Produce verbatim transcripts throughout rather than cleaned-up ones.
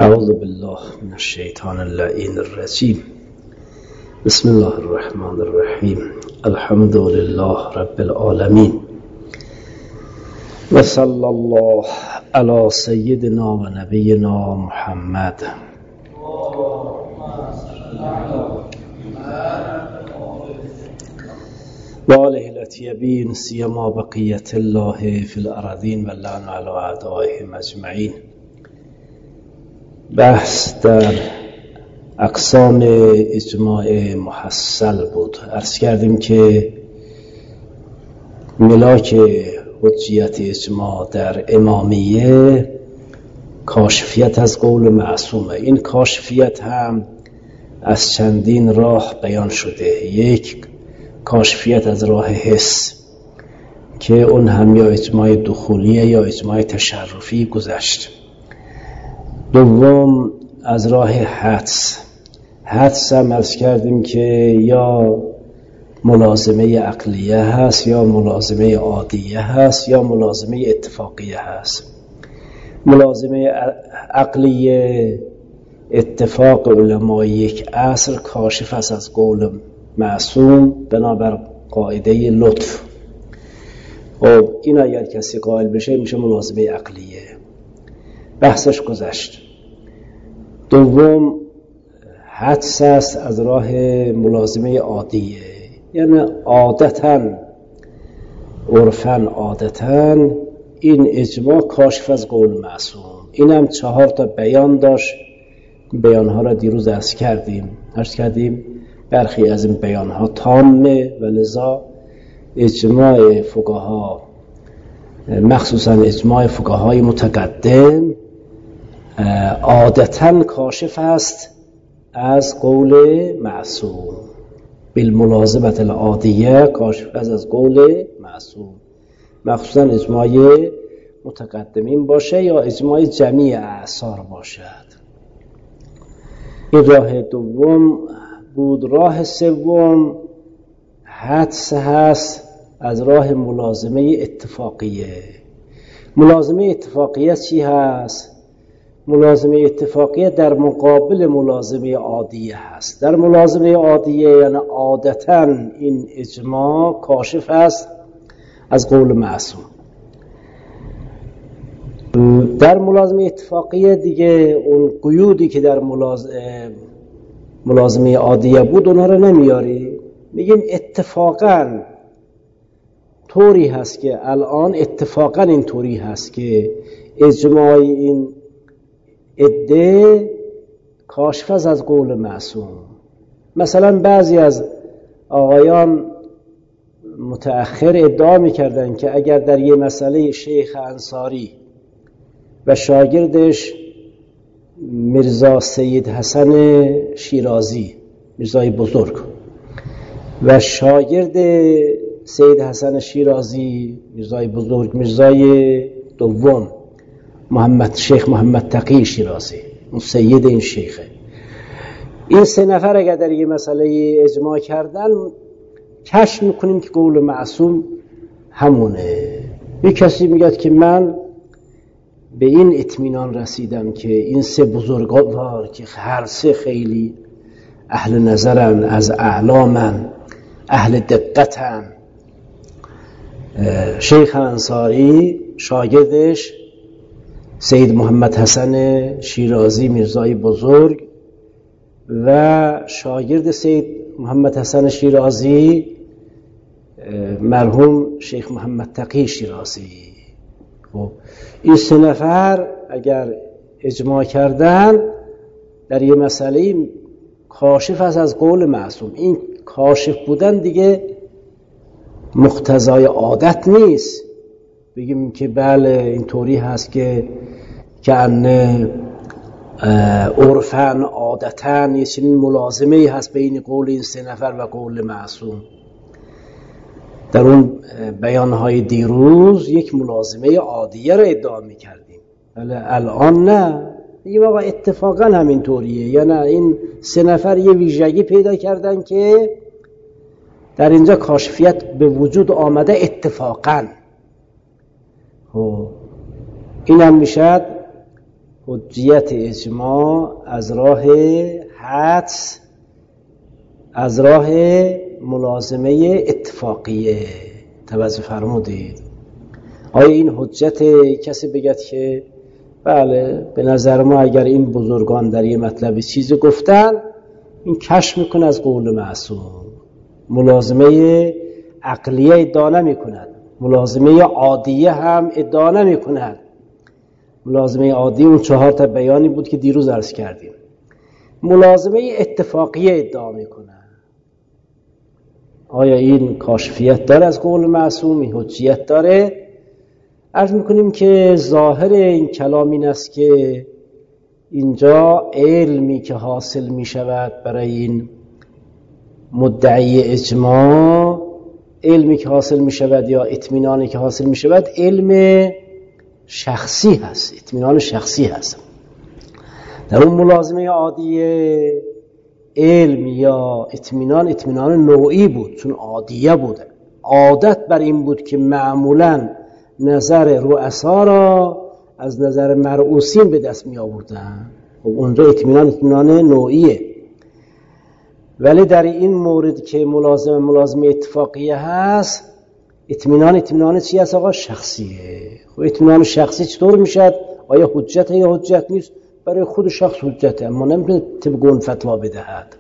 اعوذ بالله من الشیطان اللعین الرجیم. بسم الله الرحمن الرحیم. الحمد لله رب العالمین و صلی الله علی سیدنا و نبینا محمد و آله الاطیبین سیما بقیت الله فی الارضین و لعن علی اعدائهم اجمعین. بحث در اقسام اجماع محصل بود. عرض کردیم که ملاک حجیت اجماع در امامیه کاشفیت از قول معصومه. این کاشفیت هم از چندین راه بیان شده. یک، کاشفیت از راه حس که اون هم یا اجماع دخولیه یا اجماع تشرفی گذشت. دوم، از راه حدس. حدس هم عرض کردیم که یا ملازمه عقلیه هست یا ملازمه عادیه هست یا ملازمه اتفاقیه هست. ملازمه عقلیه اتفاق علمای یک عصر کاشف است از قول معصوم بنابر قاعده لطف. خب این اگر کسی قائل بشه میشه ملازمه عقلیه، بحثش گذشت. دوم، حدس است از راه ملازمه عادیه، یعنی عادتاً عرفاً عادتاً این اجماع کاشف از قول معصوم. این هم چهار تا بیان داشت. بیانها را دیروز عرض کردیم عرض کردیم برخی از این بیانها تامه و لذا اجماع فقها، مخصوصاً اجماع فقهای متقدم، عادتاً کاشف است از قول معصوم. بالملازمت العادیه کاشف است از قول معصوم، مخصوصاً اجماع متقدمین باشه یا اجماع جمیع اعصار باشد. این راه دوم بود. راه سوم حدس هست از راه ملازمه اتفاقیه. ملازمه اتفاقیه چی هست؟ ملازمه اتفاقیه در مقابل ملازمه عادیه هست. در ملازمه عادیه یعنی عادتاً این اجماع کاشف است از قول معصوم. در ملازمه اتفاقیه دیگه اون قیودی که در ملاز... ملازمه عادیه بود اونها رو نمیاری. میگیم اتفاقاً طوری هست که الان اتفاقاً این طوری هست که اجماع این عده کاشف است از قول معصوم. مثلا بعضی از آقایان متأخر ادعا میکردن که اگر در یه مسئله شیخ انصاری و شاگردش میرزا سید حسن شیرازی، میرزای بزرگ، و شاگرد سید حسن شیرازی میرزای بزرگ، میرزای دوم محمد شیخ محمد تقی شیرازی، اون سید این شیخه، این سه نفر اگر در یه مسئله اجماع کردن کشف میکنیم که قول معصوم همونه. یک کسی میگه که من به این اطمینان رسیدم که این سه بزرگوار که هر سه خیلی اهل نظرن، از اعلامن، اهل دقتن، شیخ انصاری شاگردش سید محمد حسن شیرازی میرزای بزرگ و شاگرد سید محمد حسن شیرازی مرحوم شیخ محمد تقی شیرازی. خب این سه نفر اگر اجماع کردن در یه مسئله کاشف است از قول معصوم. این کاشف بودن دیگه مقتضای عادت نیست بگیم که بله اینطوری هست که که انه عرفاً عادتاً یه چنین ملازمه‌ای هست بین قول این سه نفر و قول معصوم. در اون بیانهای دیروز یک ملازمه عادیه را ادعا می‌کردیم، ولی الان نه. میگیم آقا اتفاقاً همینطوریه، یعنی این سه نفر یه ویژگی پیدا کردن که در اینجا کاشفیت به وجود آمده اتفاقاً. این هم میشد حجیت اجماع از راه حدس، از راه ملازمه اتفاقیه. توجه فرمودید؟ آیا این حجت کسی بگد که بله به نظر ما اگر این بزرگان در یه مطلب چیزی گفتن، این کشف میکنه از قول معصوم، ملازمه عقلیه ادعا نمی کند، ملازمه عادیه هم ادعا نمی کند. ملازمه عادی اون چهار تا بیانی بود که دیروز عرض کردیم. ملازمه اتفاقیه ادعا می کند. آیا این کاشفیت داره از قول معصوم؟ این حجیت داره؟ عرض میکنیم که ظاهر این کلام این است که اینجا علمی که حاصل میشود برای این مدعی اجماع، علمی که حاصل میشود یا اطمینانی که حاصل میشود علم شخصی هست، اطمینان شخصی هست. در اون ملازمه عادیه علم یا اطمینان اطمینان نوعی بود، چون عادیه بود، عادت بر این بود که معمولاً نظر رؤسا را از نظر مرؤوسین به دست می آوردن. خب اونجا اطمینان اطمینان نوعیه. ولی در این مورد که ملازمه ملازمه اتفاقیه هست، اطمینان اطمینان چی هست آقا؟ شخصیه. خب اطمینان شخصی چطور میشد؟ آیا حجت یا حجت نیست؟ برای خود شخص حجته، اما نمیتونه طبق اون فتوا بدهد.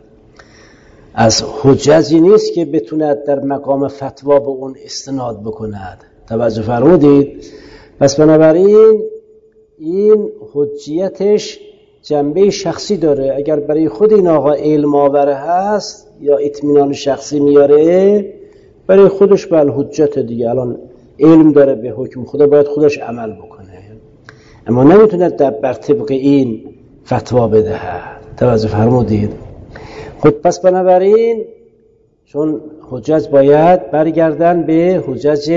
از حجتی نیست که بتوند در مقام فتوا به اون استناد بکند. توجه فرمودید؟ پس بنابراین این حجیتش جنبه شخصی داره. اگر برای خود این آقا علم آور هست یا اطمینان شخصی میاره، برای خودش بل حجت دیگه، الان علم داره به حکم خدا، باید خودش عمل بکنه، اما نمیتونه در بر طبق این فتوا بدهد. توجه فرمودید؟ خود پس بنابراین چون حجت باید برگردن به حجج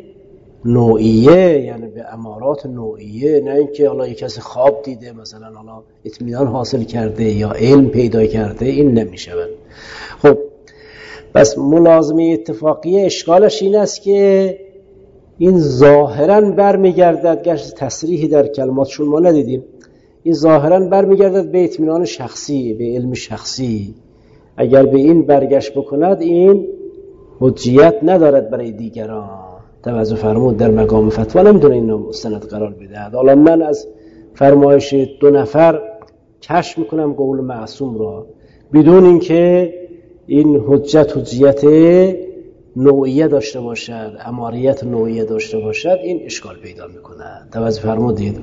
نوعیه، یعنی به امارات نوعیه، نه اینکه حالا یک کسی خواب دیده مثلا حالا اطمینان حاصل کرده یا علم پیدا کرده، این نمیشود. خب پس ملازمه اتفاقیه اشکالش این است که این ظاهراً برمیگردد، گشت تصریحی در کلماتشون ما ندیدیم، این ظاهراً برمیگردد به اطمینان شخصی، به علم شخصی. اگر به این برگشت بکند این حجیت ندارد برای دیگران. توجه فرمود؟ در مقام فتوا نمیتونه این مستند قرار بدهد. حالا من از فرمایش دو نفر کشف میکنم قول معصوم را بدون اینکه این حجت حجیت نوعیه داشته باشد، اماریت نوعیه داشته باشد، این اشکال پیدا میکنه. توجه فرمودید؟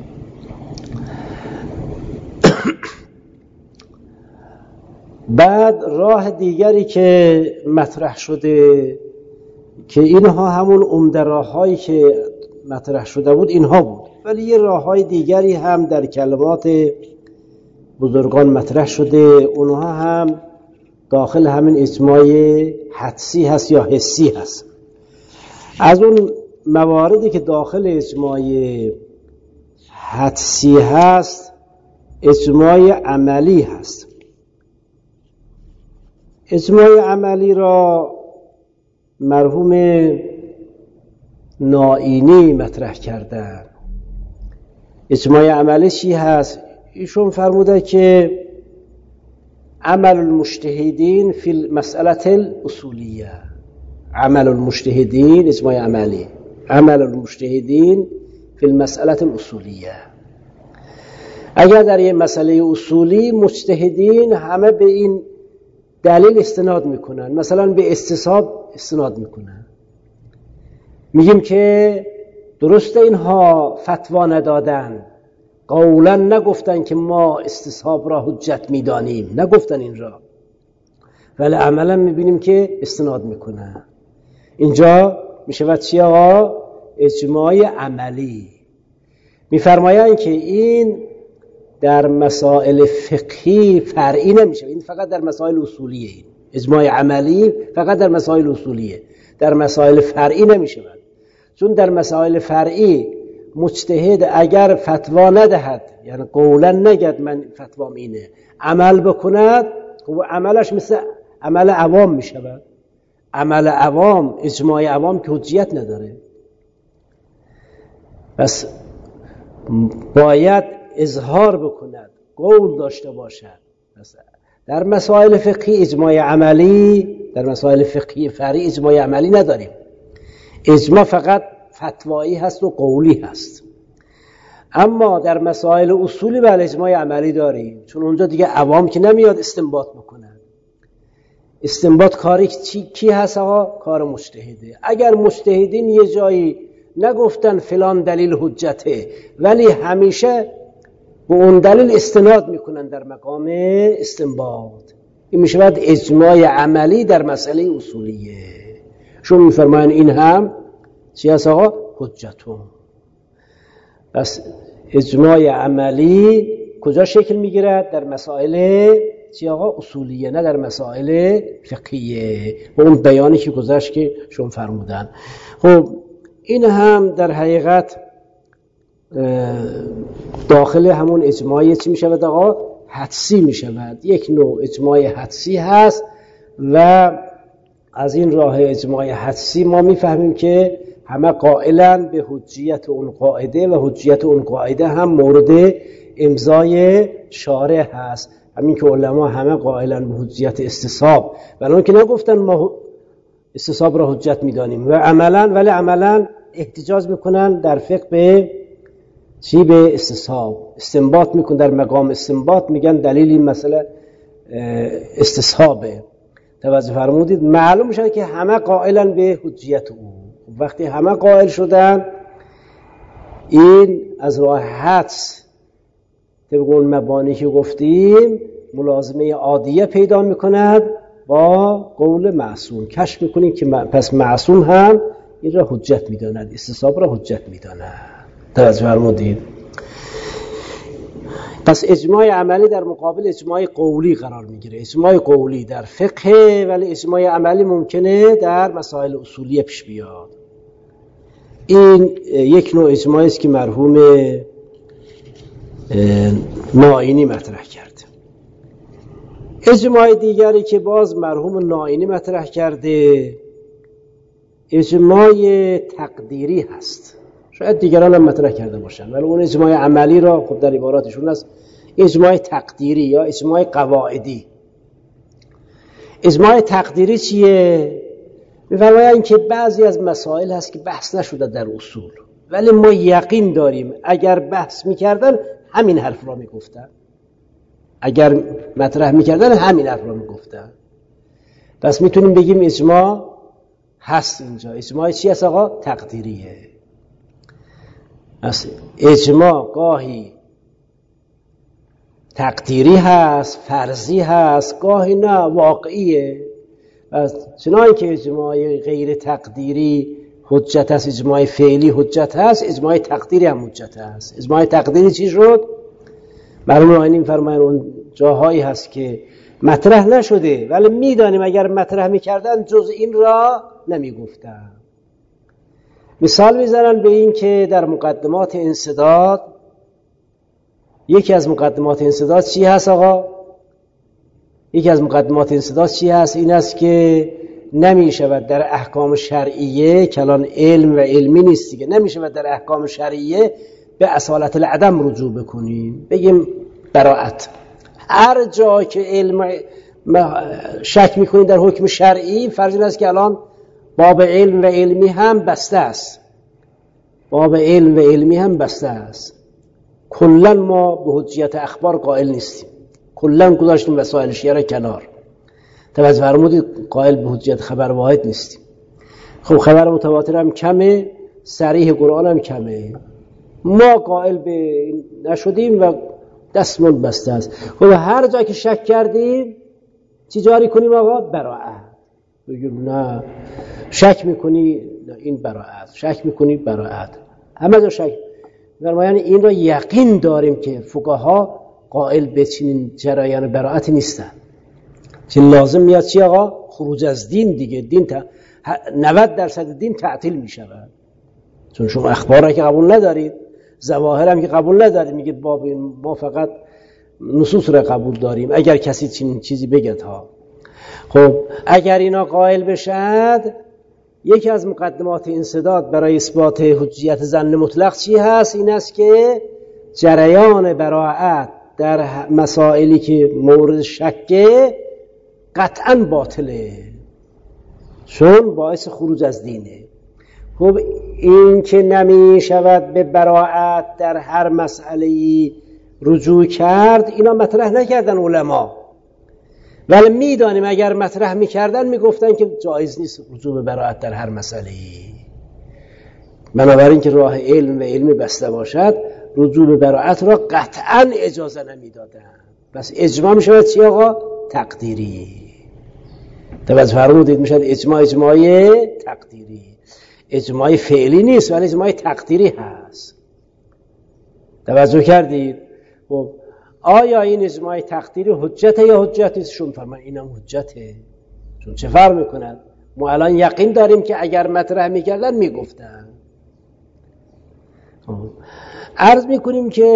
بعد راه دیگری که مطرح شده که اینها همون عمده راه‌هایی که مطرح شده بود اینها بود، ولی یه راه‌های دیگری هم در کلمات بزرگان مطرح شده، اونها هم داخل همین اجماع حدسی هست یا حسی هست. از اون مواردی که داخل اجماع حدسی هست، اجماع عملی هست. اجماع عملی را مرحوم نائینی مطرح کردن. اجماع عملی چی هست؟ ایشون فرموده که عمل المجتهدین فی المسئله الاصولیه. عمل المجتهدین، اجماع عملی، عمل المجتهدین فی المسئله الاصولیه. اگر در یه مسئله اصولی مجتهدین همه به این دلیل استناد میکنن، مثلا به استصحاب استناد میکنن، میگیم که درسته اینها فتوا ندادن، قولا نگفتن که ما استصحاب را حجت میدانیم، نگفتن این را، ولی عملا میبینیم که استناد میکنن. اینجا میشود چی آقا؟ اجماع عملی. میفرمایند که این در مسائل فقهی فرعی نمیشه، این فقط در مسائل اصولیه. این اجماع عملی فقط در مسائل اصولیه، در مسائل فرعی نمیشه. چون در مسائل فرعی مجتهد اگر فتوا ندهد، یعنی قولا نگد من فتوام اینه، عمل بکند، خب عملش مثل عمل عوام میشه. عمل عوام، اجماع عوام که حجیت نداره. پس باید اظهار بکند، قول داشته باشد. مثلا در مسائل فقهی اجماع عملی، در مسائل فقهی فرعی اجماع عملی نداریم. اجماع فقط فتوایی هست و قولی هست. اما در مسائل اصولی بله اجماع عملی داریم، چون اونجا دیگه عوام که نمیاد استنباط بکنن. استنباط کاری کی هست آقا؟ کار مجتهده. اگر مجتهدین یه جایی نگفتن فلان دلیل حجته، ولی همیشه به اون دلیل استناد میکنن در مقام استنباط، این میشه بعد اجماع عملی در مسئله اصولیه. چون میفرماین این هم چی هست آقا؟ حجتون. بس اجماع عملی کجا شکل میگیرد؟ در مسائل چی آقا؟ اصولیه، نه در مسائل فقهیه. و اون بیانی که گذشت که شما فرمودن. خب این هم در حقیقت داخل همون اجماع چی میشود آقا؟ حدسی میشود. یک نوع اجماع حدسی هست و از این راه اجماع حدسی ما میفهمیم که همه قائلن به حجیت اون قاعده و حجیت اون قاعده هم مورد امضای شارع هست. همین که علما همه قائلن به حجیت استصحاب، ولی اون که نگفتن ما استصحاب را حجت میدانیم و عملا، ولی عملا احتجاج میکنن در فقه به چی؟ به استصحاب. استنباط میکنن، در مقام استنباط میگن دلیل این مسئله استصحابه. توجه فرمودید؟ معلوم شد که همه قائلن به حجیت او. وقتی همه قائل شدن، این از راه حدس طبق اون مبانی که گفتیم ملازمه عادیه پیدا میکند با قول معصوم. کشف میکنیم که پس معصوم هم این را حجت میداند، استصحاب را حجت میداند. توجه فرمودید؟ پس اجماع عملی در مقابل اجماع قولی قرار میگیره. اجماع قولی در فقه، ولی اجماع عملی ممکنه در مسائل اصولی پیش بیاد. این یک نوع اجماعی است که مرحوم نائینی مطرح کرده. اجماع دیگری که باز مرحوم نائینی مطرح کرده اجماع تقدیری هست. شاید دیگران هم مطرح کرده باشن، ولی اون اجماع عملی را خب در عباراتشون هست اجماع تقدیری یا اجماع قواعدی. اجماع تقدیری چیه؟ می‌فرمایند که بعضی از مسائل هست که بحث نشده در اصول، ولی ما یقین داریم اگر بحث میکردن همین حرف را میگفتن، اگر مطرح میکردن همین حرف را میگفتن. پس میتونیم بگیم اجماع هست اینجا. اجماع چی هست آقا؟ تقدیریه. پس اجماع گاهی تقدیری هست، فرضی هست، گاهی نه واقعیه. پس چنانکه که اجماع غیر تقدیری حجت هست، اجماع فعلی حجت هست، اجماع تقدیری هم حجت هست. اجماع تقدیری چی شد؟ مرحوم نائینی فرمایند اون جاهایی هست که مطرح نشده ولی میدانیم اگر مطرح میکردن جز این را نمیگفتن. مثال میزنن به این که در مقدمات انسداد، یکی از مقدمات انسداد چی هست آقا؟ یکی از مقدمات انسداد چی هست؟ این است که نمی شود در احکام شرعیه، کلان علم و علمی نیست دیگه، نمی شود در احکام شرعیه به اصالت العدم رجوع بکنیم، بگیم براءت. هر جا که علم شک میکنید در حکم شرعی، فرض این است که الان باب علم و علمی هم بسته است، باب علم و علمی هم بسته است. کلا ما به حجیت اخبار قائل نیستیم، کلا گذاشتیم وسائل شیعه را کنار. توجه فرمودید؟ قائل به حجیت خبر واحد نیستیم. خب خبر متواتر هم کمه، صریح قرآن هم کمه، ما قائل به نشدیم و دستمون بسته است. خب هر جا که شک کردیم چی جاری کنیم آقا؟ براءت. بگیم نه شک میکنی، این براءت، شک میکنی براءت، همه جا شک. یعنی این را یقین داریم که فقها قائل به چنین جریان براءت نیستن. چه لازم میاد چی آقا؟ خروج از دین دیگه. دین تا نود درصد دین تعطیل میشود، چون شما اخبار را که قبول ندارید، ظواهر هم که قبول ندارید، میگید باب ما فقط نصوص را قبول داریم اگر کسی چنین چیزی بگد ها. خب اگر اینا قائل بشد، یکی از مقدمات انسداد برای اثبات حجیت ظن مطلق چی هست؟ این است که جریان براءت در مسائلی که مورد شکه قطعا باطله، چون باعث خروج از دینه. خب این که نمی شود به براءت در هر مسئله‌ای رجوع کرد، اینا مطرح نکردن علما، ولی میدانیم اگر مطرح میکردن میگفتن که جایز نیست رجوع به براءت در هر مسئله‌ای. بنابراین که راه علم و علمی بسته باشد، رجوع به براءت را قطعا اجازه نمیدادن. بس اجماع میشود چی آقا؟ تقدیری. توجه فرمودید؟ میشد اجماع اجماعی تقدیری، اجماع فعلی نیست ولی اجماع تقدیری هست. توجه کردید؟ خب آیا این اجماع تقدیری حجته یا حجت نیست؟ شون فرمان اینم حجته. چون چه فرق میکند؟ ما الان یقین داریم که اگر مطرح میکردن میگفتن. عرض میکنیم که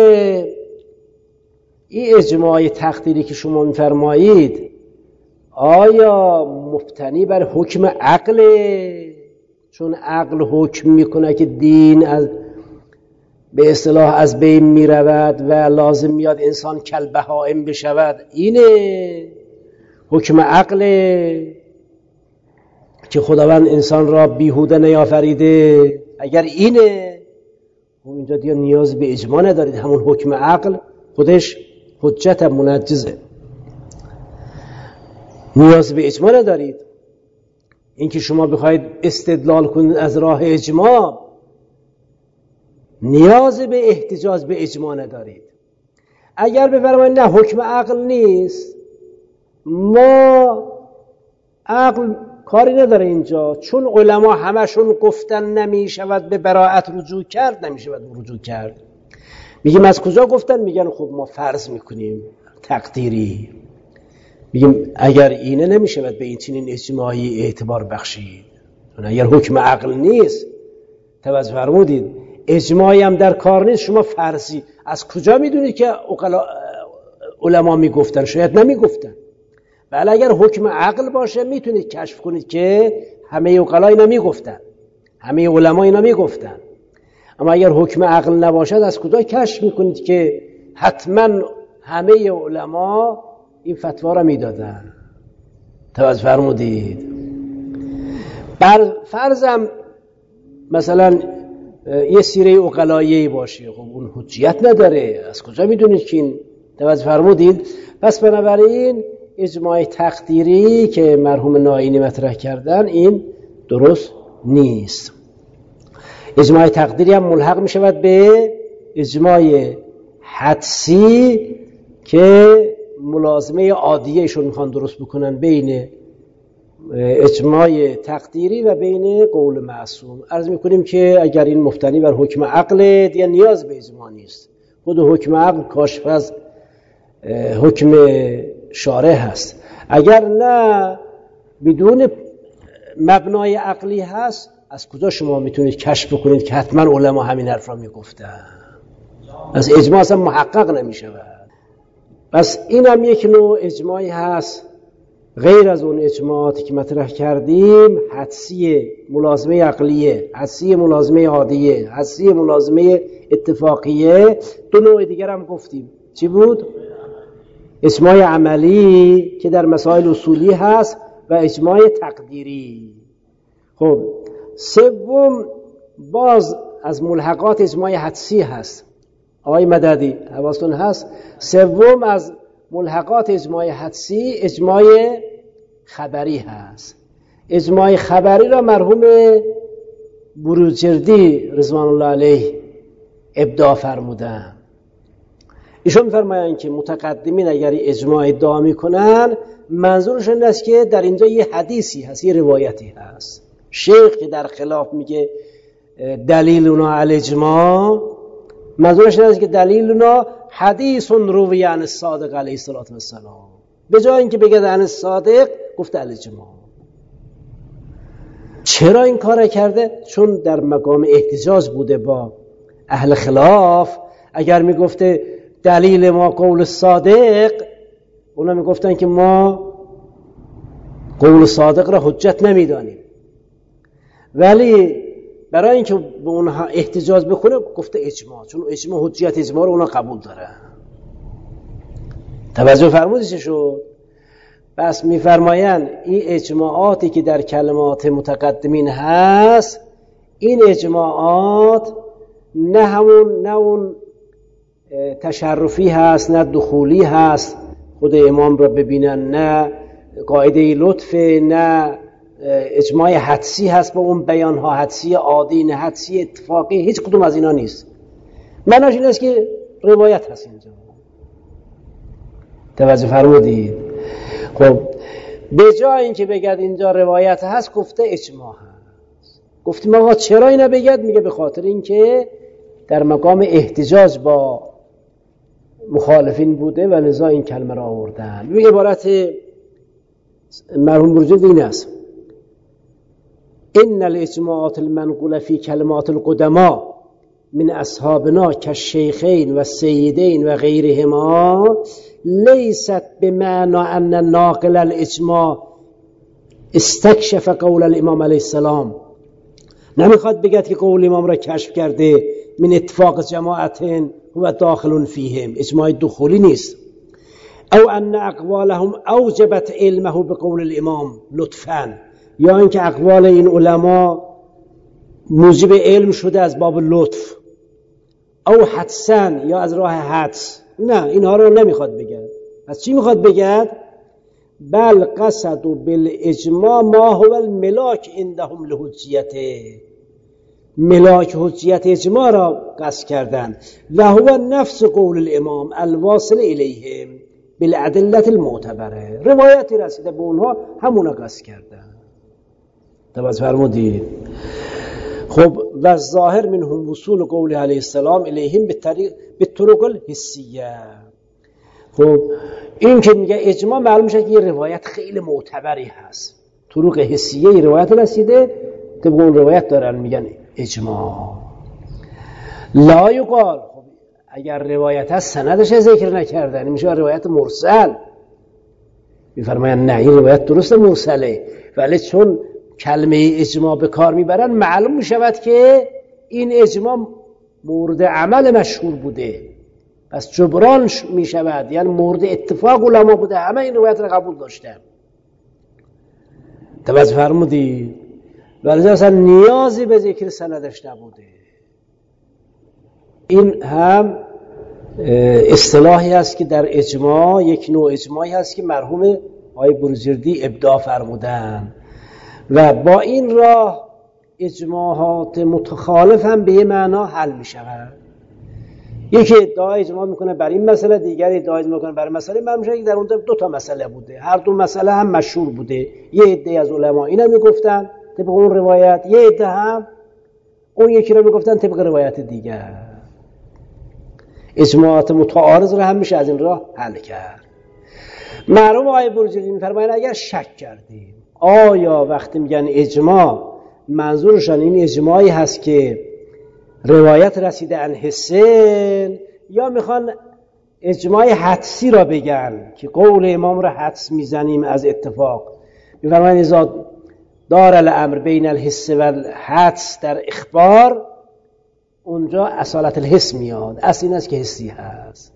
این اجماع تقدیری که شما میفرمایید آیا مبتنی بر حکم عقله؟ چون عقل حکم میکنه که دین از به اصطلاح از بین میرود و لازم میاد انسان کالبهائم بشود، اینه حکم عقله که خداوند انسان را بیهوده نیافریده. اگر اینه خب اینجا دیگه نیاز به اجماع ندارید، همون حکم عقل خودش حجت منجزه، نیاز به اجماع ندارید. اینکه شما بخواید استدلال کنید از راه اجماع، نیاز به احتجاج به اجماع ندارید. اگر بفرمایید نه حکم عقل نیست، ما عقل کاری نداره اینجا، چون علما همشون گفتن نمی شود به براءت رجوع کرد، نمی شود رجوع کرد. میگیم از کجا گفتن؟ میگن خب ما فرض میکنیم تقدیری. میگیم اگر اینه نمی شود به این چنین اجماعی اعتبار بخشید، اگر حکم عقل نیست. توجه فرمودید؟ اجماعی هم در کار نیست، شما فرضی. از کجا میدونید که علما میگفتن؟ شاید نمیگفتن. بله اگر حکم عقل باشه میتونید کشف کنید که همه عقلا اینا میگفتن، همه علما اینا میگفتن. اما اگر حکم عقل نباشد از کجا کشف میکنید که حتما همه علما این فتوا را میدادن؟ توجه فرمودید؟ بر فرضم مثلا یه سیره عقلایی باشه، خب اون حجیت نداره، از کجا میدونید که این؟ توجه فرمودید؟ پس بنابراین اجماع تقدیری که مرحوم ناینی مطرح کردن این درست نیست. اجماع تقدیری هم ملحق می شود به اجماع حدسی که ملازمه عادیه ایشون میخوان درست بکنن بین اجماع تقدیری و بین قول معصوم. عرض میکنیم که اگر این مبتنی بر حکم عقل دیگه نیاز به اجماع نیست، خود حکم عقل کاشف از حکم شارع هست. اگر نه بدون مبنای عقلی هست، از کجا شما میتونید کشف بکنید که حتما علما همین حرف را میگفتن؟ از اجماع اصلا محقق نمیشود. پس این هم یک نوع اجماعی هست غیر از اون اجماعاتی که مطرح کردیم، حدسی ملازمه عقلیه، حدسی ملازمه عادیه، حدسی ملازمه اتفاقیه. دو نوع دیگر هم گفتیم. چی بود؟ اجماع عملی که در مسائل اصولی هست و اجماع تقدیری. خب سوم باز از ملحقات اجماع حدسی هست. آقای مددی حواستون هست؟ سوم از ملحقات اجماع حدسی اجماع خبری هست. اجماع خبری را مرحوم بروجردی رضوان الله علیه ابداع فرمودن. ایشون می‌فرمایند که متقدمین اگر اجماع ادعا میکنن، منظورشون این است که در اینجا یه حدیثی هست، یه روایتی هست. شیخ که در خلاف میگه دلیلنا علی اجماع، منظورش این است که دلیلنا حدیث روی عن الصادق علیه السلام. به جای اینکه بگه عن الصادق گفته علی اجماع. چرا این کار کرده؟ چون در مقام احتجاج بوده با اهل خلاف. اگر میگفته دلیل ما قول صادق، اونا میگفتن که ما قول صادق را حجت نمیدانیم. ولی برای اینکه به اونها احتجاج بکنه گفته اجماع، چون اجماع حجیت اجماع رو اونها قبول دارن. توجه فرمودید چه شد؟ پس میفرمایند این اجماعاتی که در کلمات متقدمین هست، این اجماعات نه همون نه اون تشرفی هست، نه دخولی هست خود امام را ببینن، نه قاعده لطف، نه اجماع حدسی هست با اون بیانها، حدسی عادی، نه حدسی اتفاقی، هیچ کدوم از اینا نیست. معناش این است که روایت هست اینجا. توجه فرمودید؟ خب به جای اینکه بگید اینجا روایت هست گفته اجماع هست. گفتیم آقا چرا اینا بگید؟ میگه به خاطر اینکه در مقام احتجاج با مخالفین بوده و لذا این کلمه را آوردن. میگه عبارت مرحوم بروجردی این است: ان الاجماعات المنقوله فی کلمات القدما من اصحابنا كالشيخين والسيدين وغيرهما ليست بمعنى ان ناقل الاجماع استكشف قول الامام علیه السلام. نمیخواد بگید که قول امام را کشف کرده، من اتفاق جماعت و داخل فیهم، اجماع دخولی نیست. او ان اقوالهم اوجبت علمه بقول الامام لطفا، یا اینکه اقوال این علما موجب علم شده از باب لطف، او حدسن، یا از راه حدس. نه، اینها رو نمیخواد بگید. پس چی میخواد بگید؟ بل قصد بالاجماع ما هو الملاک عندهم لحجیته، ملاک حجیت اجماع را قصد کردن. و هو نفس قول الامام الواصل الیهم بالادله المعتبره، روایتی رسیده به اونها همونا قصد کردن. توجه فرمودید؟ خب و ظاهر منهم وصول قول علیه السلام الیهم به طرق الحسیه. خب این که میگه اجماع، معلوم میشه که یه روایت خیلی معتبری هست، طرق حسیه ای روایت رسیده، طبق اون روایت دارن میگن اجماع. لا یقال، خب اگر روایت هست سندش ذکر نکردن، میشه روایت مرسل. میفرماین نه، این روایت درست مرسله، ولی چون کلمه اجماع به کار میبرن معلوم میشود که این اجماع مورد عمل مشهور بوده، پس جبران میشود، یعنی مورد اتفاق علما بوده، همه این روایت را قبول داشتن. توجه فرمودید؟ ولی اصلا نیازی به ذکر سندش نبوده. این هم اصطلاحی است که در اجماع، یک نوع اجماعی هست که مرحوم آقای بروجردی ابداع فرمودن و با این راه اجماعات متخالف هم به یه معنا حل می شود. یکی ادعا اجماع میکنه بر این مسئله، دیگری ادعا اجماع میکنه بر مسئله. من میشه که در اونجا دو تا مسئله بوده، هر دو مسئله هم مشهور بوده. یه عده از علما اینا میگفتن طبق اون روایت، یه عده هم اون یکی رو میگفتن طبق روایت دیگر. اجماعات متعارض رو هم میشه از این راه حل کرد. مرحوم آقای بروجردی میفرمایند اگر شک کردیم آیا وقتی میگن اجماع منظورشان این اجماعی هست که روایت رسیده ان حسن، یا میخوان اجماع حدسی را بگن که قول امام را حدس میزنیم از اتفاق. میفرمایند اذا دار الامر بین الحس و الحدس در اخبار، اونجا اصالت الحس میاد، اصل این است که حسی هست.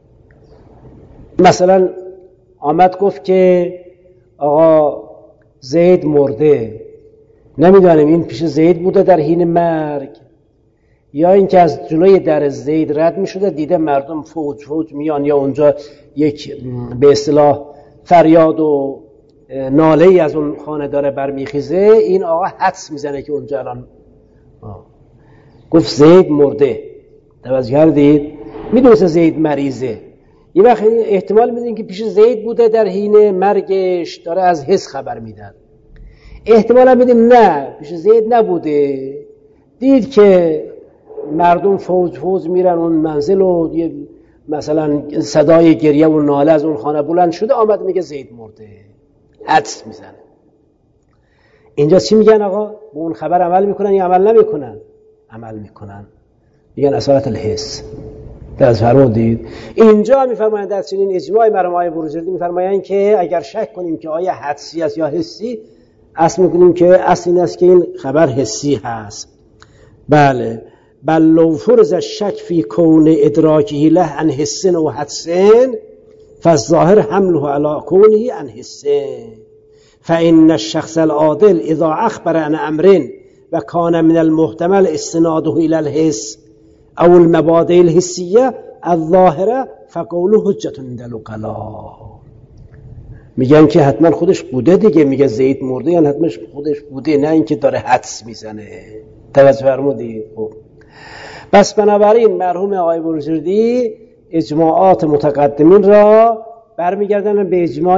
مثلا آمد گفت که آقا زید مرده، نمیدانیم این پیش زید بوده در حین مرگ، یا اینکه از جلوی در زید رد میشده دیده مردم فوج فوج میان، یا اونجا یک به اصطلاح فریاد و ناله ای از اون خانه داره برمیخیزه، این آقا حدس میزنه که اونجا الان گفت زید مرده. توجه کردید؟ میدونست زید مریضه، یه وقت احتمال میدین که پیش زید بوده در حین مرگش، داره از حس خبر میدن. احتمال هم میدیم نه، پیش زید نبوده، دید که مردم فوج فوج میرن اون منزل و یه مثلا صدای گریه و ناله از اون خانه بلند شده، آمد میگه زید مرده، حدس میزنه. اینجا چی میگن آقا؟ به اون خبر عمل میکنن یا عمل نمیکنن؟ عمل میکنن، میگن اصالت الحس. درست فرمودید؟ اینجا میفرمایند در چنین اجماع مرحوم آقای بروجردی میفرمایند که اگر شک کنیم که آیا حدسی است یا حسی، اصل میکنیم که اصل این است که این خبر حسی هست. بله بل لو فرض الشک فی کون ادراکه له عن حس و حدس فالظاهر حمله علی کونه عن حس فإن الشخص العادل اذا اخبر عن امر و کان من المحتمل استناده الى الحس او المبادئ الحسیه الظاهره فقوله حجة عند العقلاء. میگن که حتما خودش بوده دیگه، میگه زید مرده یعنی حتما خودش بوده، نه اینکه داره حدس میزنه. توجه فرمودید؟ خب بس بنابراین مرحوم آقای بروجردی اجماعات متقدمین را برمیگردن به اجماع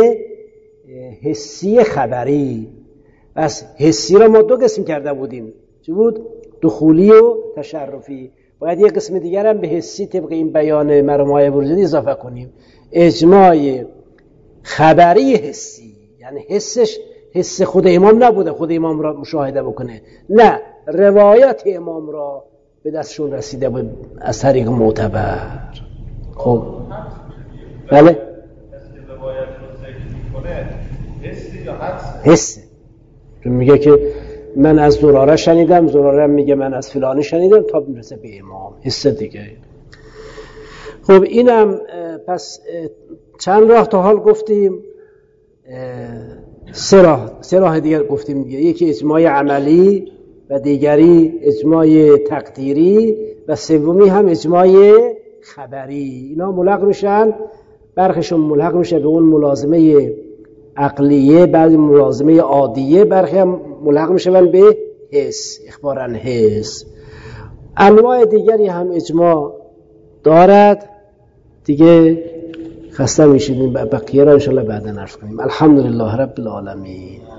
حسی خبری. بس حسی را ما دو قسم کرده بودیم، چی بود؟ دخولی و تشرفی. باید یک قسم دیگر هم به حسی طبق این بیان مرحوم آقای بروجردی اضافه کنیم، اجماع خبری حسی، یعنی حسش حس خود امام نبوده خود امام را مشاهده بکنه، نه روایت امام را به دستشون رسیده بود از طریق معتبر. خب بله حسه، چون میگه که من از زراره شنیدم، زراره میگه من از فلانی شنیدم تا میرسه به امام، حسه دیگه. خب اینم پس چند راه تا حال گفتیم، سه راه سه راه دیگر گفتیم دیگه، یکی اجماع عملی و دیگری اجماع تقدیری و سومی هم اجماع خبری. اینا ملحق میشن، برخیشون ملحق میشه به اون ملازمه عقلیه، بعضی ملازمه عادیه، برخی هم ملحق میشن به حس، اخباراً حس. انواع دیگری هم اجماع دارد دیگه. خسته میشید، بقیه را انشاءالله بعدا عرض کنیم. الحمدلله رب العالمین.